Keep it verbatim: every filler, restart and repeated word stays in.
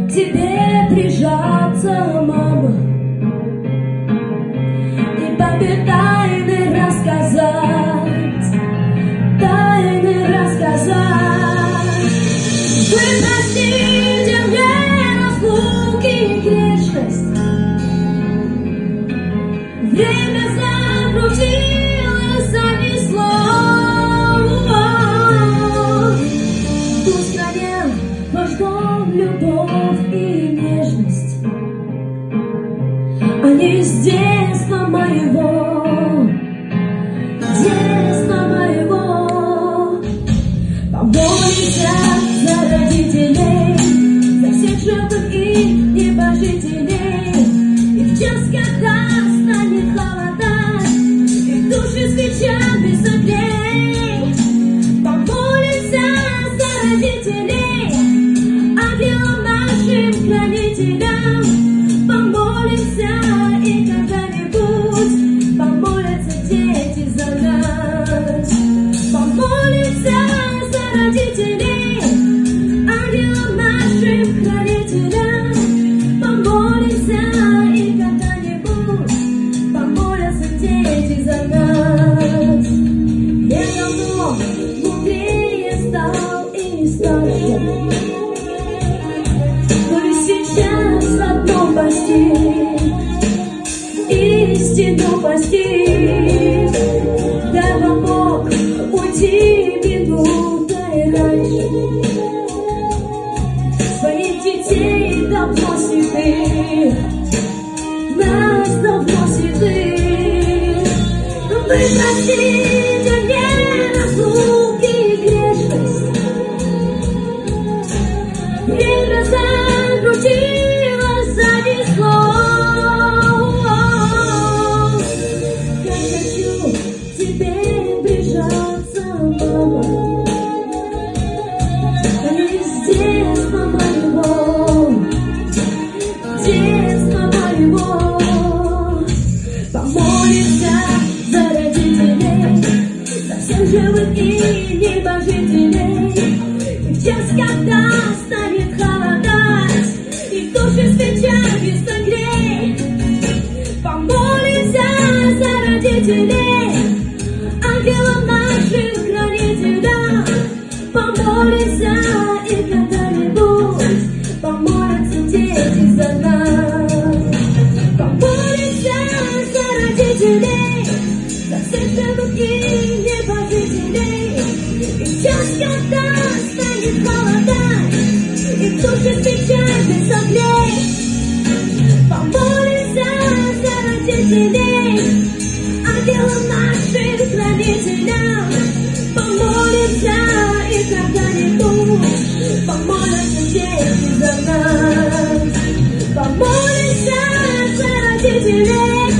тебе прижаться, мама, и папе тайны рассказать, тайны рассказать. Вы простите мне разлуки и грешность, время закрутилось, занесло. Пусть навек ваш дом, любовь и нежность, они с детства моего, детства моего. Помолимся за родителей, за всех живых и небожителей, и в час, когда станет холодать, и в душе свечами согрей. Помолимся за родителей, ангелам нашим хранителям. Помолимся, и когда-нибудь помолятся дети за нас. Помолимся за родителей, ангелам нашим хранителям. Помолимся, и когда-нибудь помолятся дети за нас. Я давно мудрее стал и старше, но и сейчас в одном постиг, истину постиг. Дай вам Бог уйти минутой раньше, своих детей давно святых, нас давно святых. Вы простите мне разлуки и грешность, время закрутилось, занесло. Я хочу к тебе прижаться, мама, они с детства моего, детства моего. Помолимся за родителей, за всех живых и небожителей, и в час, когда станет холодать, и в душе свечами согрей. Помолимся за родителей, ангелам нашим хранителям. Помолимся, и когда-нибудь помолятся дети за нас. Помолимся за родителей, за всех живых и небожителей, и в час, когда станет холодать, и в душе свечами согрей. Помолимся за родителей, ангелам нашим хранителям. Помолимся, и когда-нибудь помолятся дети за нас. Помолимся за родителей,